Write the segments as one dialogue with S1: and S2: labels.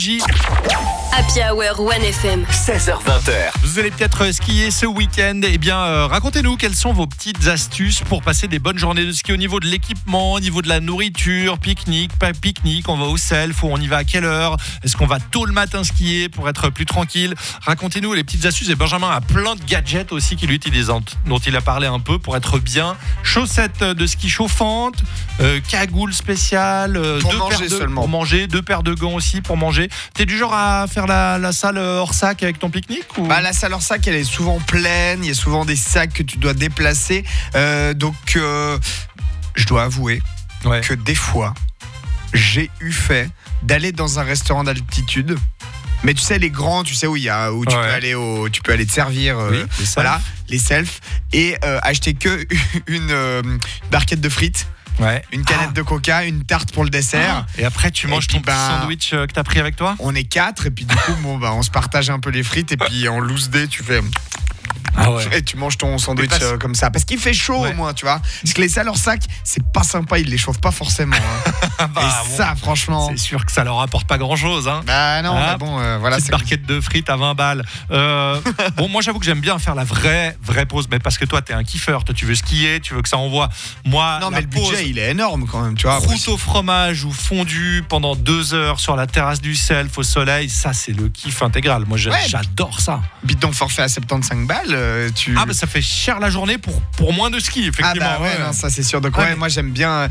S1: Énergie.
S2: Happy Hour 1FM.
S3: 16h20h.
S1: Vous allez peut-être skier ce week-end. Eh bien, racontez-nous quelles sont vos petites astuces pour passer des bonnes journées de ski au niveau de l'équipement, au niveau de la nourriture, pique-nique, pas pique-nique, on va au self ou on y va à quelle heure? Est-ce qu'on va tôt le matin skier pour être plus tranquille? Racontez-nous les petites astuces. Et Benjamin a plein de gadgets aussi qu'il utilise, dont il a parlé un peu pour être bien. Chaussettes de ski chauffantes, cagoule spéciale, pour manger, 2 paires de gants aussi pour manger. T'es du genre à faire la salle hors sac avec ton pique-nique ou...
S4: La salle hors sac, elle est souvent pleine. Il y a souvent des sacs que tu dois déplacer. Donc, je dois avouer que des fois, j'ai eu fait d'aller dans un restaurant d'altitude. Mais tu sais, les grands, tu sais, où tu peux aller te servir, les selfs, et acheter que une barquette de frites. Ouais. Une canette de coca, une tarte pour le dessert.
S1: Et après tu manges ton petit sandwich que t'as pris avec toi.
S4: On est 4 et puis du coup on se partage un peu les frites et puis en loose day tu fais... Et tu manges ton sandwich comme ça. Parce qu'il fait chaud au moins, tu vois. Parce que les salles hors sac, c'est pas sympa, ils les chauffent pas forcément. Ça, franchement.
S1: C'est sûr que ça leur apporte pas grand chose.
S4: Bah non, mais bon, voilà.
S1: Petite barquette de frites à 20 balles. Bon, moi j'avoue que j'aime bien faire la vraie pause. Mais parce que toi, t'es un kiffeur. Toi, tu veux skier, tu veux que ça envoie. Moi,
S4: non, mais le budget, il est énorme quand même, tu vois.
S1: Croûte au fromage ou fondu pendant 2 heures sur la terrasse du self au soleil, ça, c'est le kiff intégral. Moi, j'adore ça.
S4: Bidon forfait à 75 balles.
S1: Ça fait cher la journée pour moins de ski, effectivement.
S4: Non, ça c'est sûr. Donc moi j'aime bien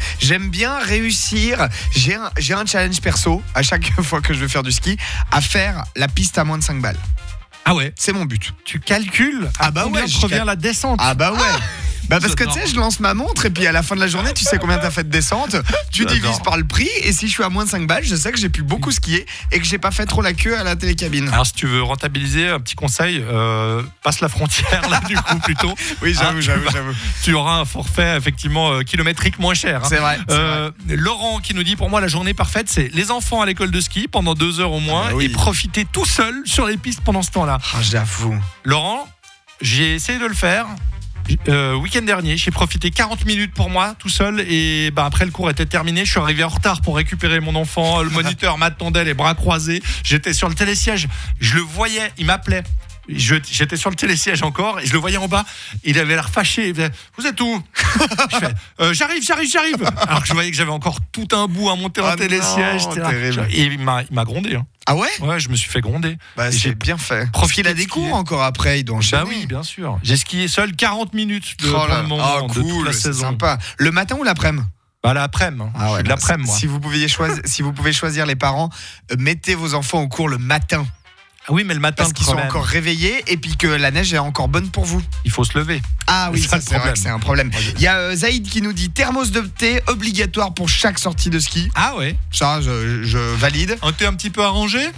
S4: réussir. J'ai un challenge perso à chaque fois que je vais faire du ski, à faire la piste à moins de 5 balles.
S1: Ah ouais,
S4: c'est mon but.
S1: Tu calcules combien revient la descente.
S4: Parce que tu sais, je lance ma montre et puis à la fin de la journée, tu sais combien t'as fait de descente, tu divises par le prix et si je suis à moins de 5 balles, je sais que j'ai pu beaucoup skier et que j'ai pas fait trop la queue à la télécabine.
S1: Alors si tu veux rentabiliser, un petit conseil, passe la frontière là du coup plutôt.
S4: Oui, j'avoue.
S1: Tu auras un forfait effectivement kilométrique moins cher.
S4: C'est vrai.
S1: Laurent qui nous dit, pour moi la journée parfaite, c'est les enfants à l'école de ski pendant 2 heures au moins et profiter tout seul sur les pistes pendant ce temps-là.
S4: J'avoue.
S1: Laurent, j'ai essayé de le faire. Week-end dernier, j'ai profité 40 minutes pour moi tout seul et après le cours était terminé, je suis arrivé en retard pour récupérer mon enfant, le moniteur m'attendait les bras croisés, j'étais sur le télésiège, je le voyais, il m'appelait. J'étais sur le télésiège encore et je le voyais en bas, il avait l'air fâché, il disait, vous êtes où? Je fais j'arrive. Alors que je voyais que j'avais encore tout un bout à monter en télésiège, et il m'a grondé.
S4: Ah ouais?
S1: Ouais, je me suis fait gronder.
S4: J'ai bien fait. Parce qu'il a des cours encore après, il doit enchaîner.
S1: Oui, bien sûr. J'ai skié seul 40 minutes de toute la saison.
S4: Sympa. Le matin ou l'après-midi?
S1: L'après-midi. L'après-midi, moi.
S4: Si vous pouvez choisir les parents, mettez vos enfants au cours le matin.
S1: Ah oui, mais le matin,
S4: parce qu'ils sont encore réveillés et puis que la neige est encore bonne pour vous.
S1: Il faut se lever.
S4: Ah oui, ça c'est vrai que c'est un problème. Il y a Zaïd qui nous dit thermos de thé obligatoire pour chaque sortie de ski.
S1: Ah ouais.
S4: Ça, je valide.
S1: Un thé un petit peu arrangé.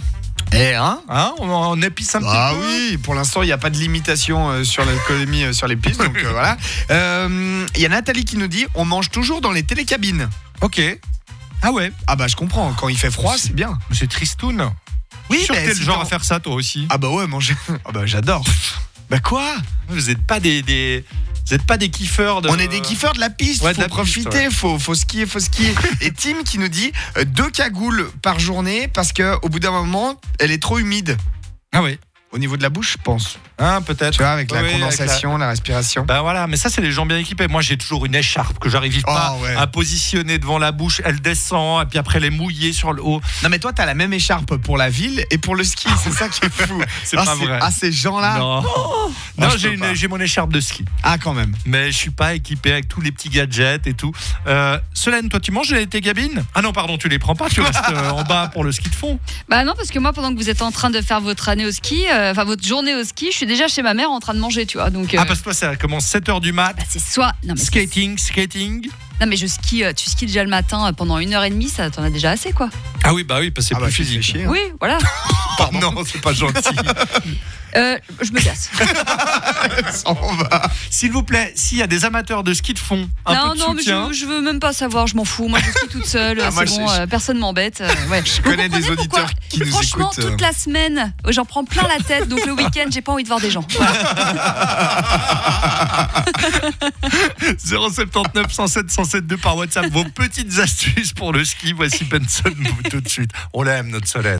S1: On épice un petit peu.
S4: Ah oui, pour l'instant il n'y a pas de limitation sur l'alcoolémie sur les pistes, donc voilà. Il y a Nathalie qui nous dit on mange toujours dans les télécabines.
S1: Ok. Ah ouais.
S4: Je comprends. Quand il fait froid, c'est bien.
S1: C'est tristoun. Oui, mais t'es le genre à faire ça toi aussi.
S4: Manger. J'adore. Quoi?
S1: Vous n'êtes pas des kiffeurs de...
S4: On est des kiffeurs de la piste, faut profiter, faut skier. Et Tim qui nous dit 2 cagoules par journée parce qu'au bout d'un moment, elle est trop humide.
S1: Ah oui.
S4: Au niveau de la bouche, je pense.
S1: Peut-être.
S4: Tu vois, avec la condensation, la respiration.
S1: Voilà, mais ça, c'est les gens bien équipés. Moi, j'ai toujours une écharpe que j'arrive pas à positionner devant la bouche. Elle descend, et puis après, elle est mouillée sur le haut.
S4: Non, mais toi, t'as la même écharpe pour la ville et pour le ski. C'est ça qui est fou.
S1: C'est pas vrai.
S4: Ces gens-là.
S1: Non, j'ai mon écharpe de ski.
S4: Quand même.
S1: Mais je suis pas équipé avec tous les petits gadgets et tout. Solène, toi, tu manges tes gabines? Ah non, pardon, tu les prends pas. Tu restes en bas pour le ski de fond.
S5: Non, parce que moi, pendant que vous êtes en train de faire votre année au ski, votre journée au ski, je suis déjà chez ma mère en train de manger, tu vois. Donc,
S1: parce que toi, ça commence 7h du mat.
S5: C'est soit... Non, mais
S1: skating.
S5: Non, mais tu skis déjà le matin pendant 1h30, ça t'en as déjà assez, quoi.
S1: Ah oui, parce que c'est plus physique.
S4: Chier,
S5: Oui, voilà.
S1: Pardon. Non, c'est pas gentil.
S5: Je me casse.
S4: On va.
S1: S'il vous plaît, s'il y a des amateurs de ski de fond, peu de soutien.
S5: Mais je veux même pas savoir, je m'en fous. Moi, je skie toute seule, personne m'embête.
S4: Je connais des auditeurs qui nous écoutent.
S5: Franchement, toute la semaine, j'en prends plein la tête. Donc le week-end, j'ai pas envie de voir des gens. Voilà.
S1: 079 107 107 par WhatsApp. Vos petites astuces pour le ski. Voici Benson tout de suite. On l'aime, notre Solène.